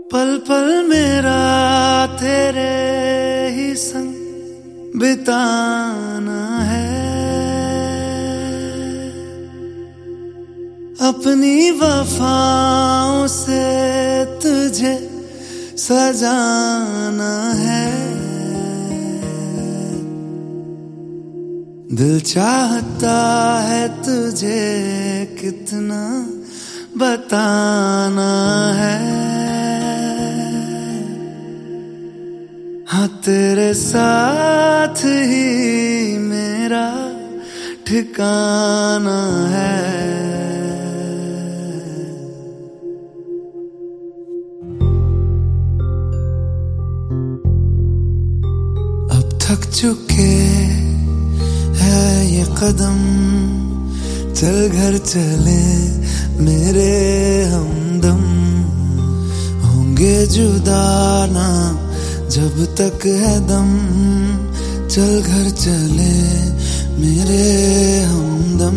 पल पल मेरा तेरे ही संग बिताना है, अपनी वफाओं से तुझे सजाना है। दिल चाहता है तुझे कितना बताना है, हाँ तेरे साथ ही मेरा ठिकाना है। अब थक चुके है ये कदम, चल घर चले मेरे हमदम। होंगे जुदा ना जब तक है दम, चल घर चले मेरे हमदम।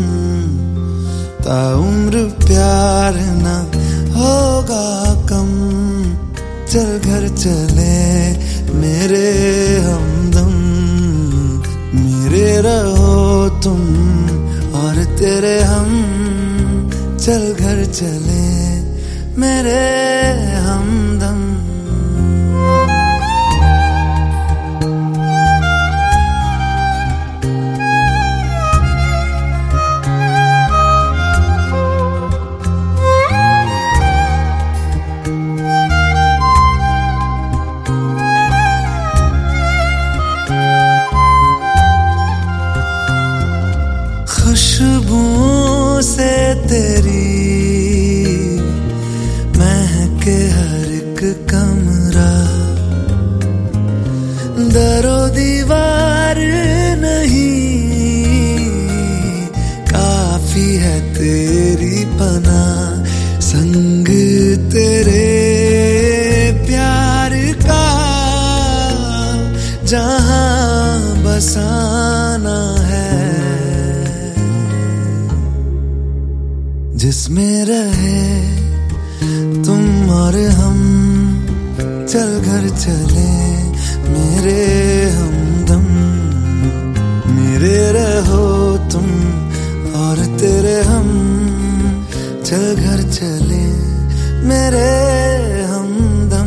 ताउम्र प्यार ना होगा कम, चल घर चले मेरे हमदम। मेरे रहो तुम और तेरे हम, चल घर चले मेरे हमदम। खुशबू से तेरी महके हर एक कमरा, दरो दीवार नहीं काफी है तेरी पनाह। संग तेरे प्यार का जहां बसाना है, जिसमें रहे तुम और हम, चल घर चले मेरे हमदम। मेरे रहो तुम और तेरे हम, चल घर चले मेरे हमदम।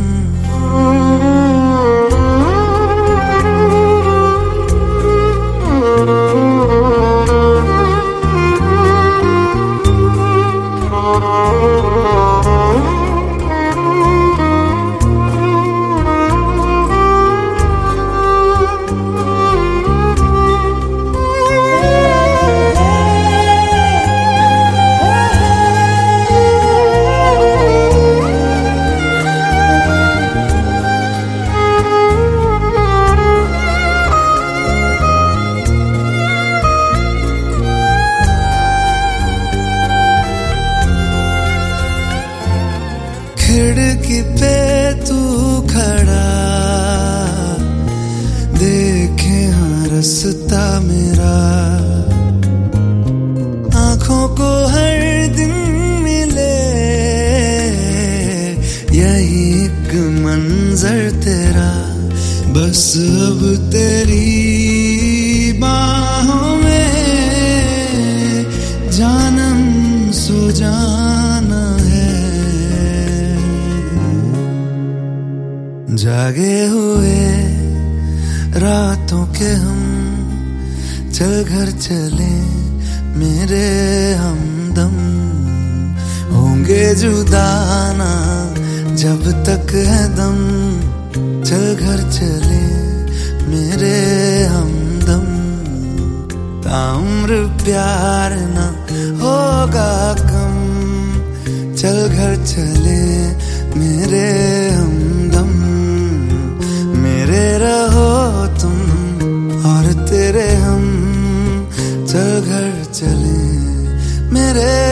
खिड़की पे तू खड़ा देखे हाँ रास्ता मेरा, आंखों को हर दिन मिले यही एक मंजर तेरा। बस अब तेरी बाहों में जानम सो जाना है, जागे हुए रातों के हम, चल घर चले मेरे हमदम। होंगे जुदा ना जब तक है दम, चल घर चले मेरे हमदम। ताउम्र प्यार ना होगा कम, चल घर चले मेरे हमदम। मेरे रहो तुम और तेरे हम, चल घर चले मेरे